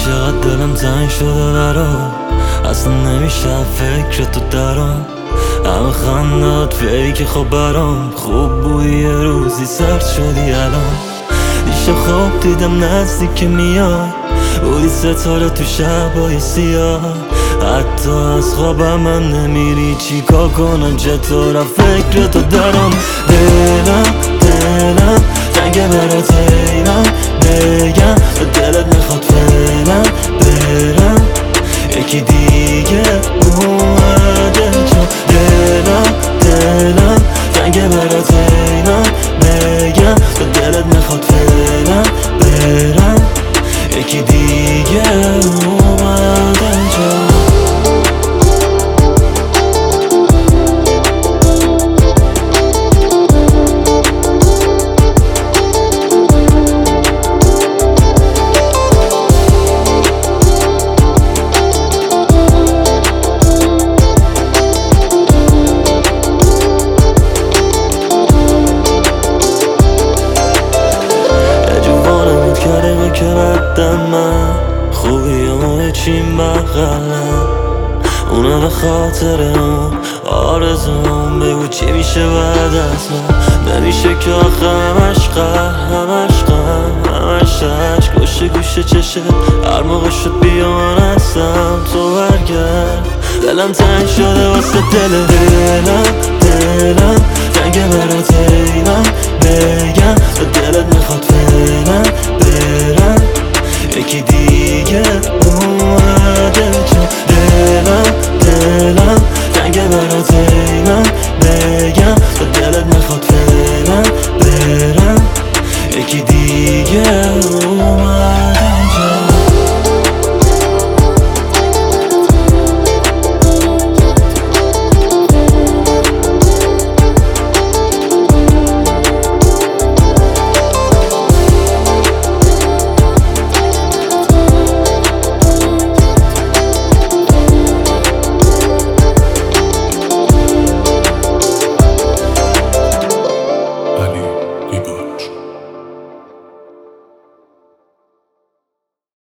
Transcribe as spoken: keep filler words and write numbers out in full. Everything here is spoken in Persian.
چقدر دلم تنگ شده برام، اصلا نمیشه فکر تو درام. همه خندات فیک خب برام، خوب بودی یه روزی سرد شدی الان. دیشب خواب دیدم نزدیک میاد، بودی ستاره تو شبای سیاه. حتی از خوابم من نمیری، چی کار کنم چطور فکر تو درام. دلم دلم تنگه برات اینم بگم، دلت میخواد فعلا برم یکی دیگه اومده. چون دلم دلم تنگه برات اینم بگم، دلت میخواد فعلا برم یکی دیگه اومده. چون که بدم من خوبی همه چیم بغلم، اونه به خاطر اون آرزون. بگو چی میشه بعد از من، نمیشه که آخه همش قهر همش غم همش عشق گوشه گوشه چشه. هر موقع شد بیا من هستم تو برگرد، دلم تنگ شده واسه دل. دلم دلم تنگه برات اینم بگم، دلت میخواد فعلا برم یکی دیگه اومده. چون دلم دلم تنگه برات اینم بگم، دلت میخواد فعلا برم یکی دیگه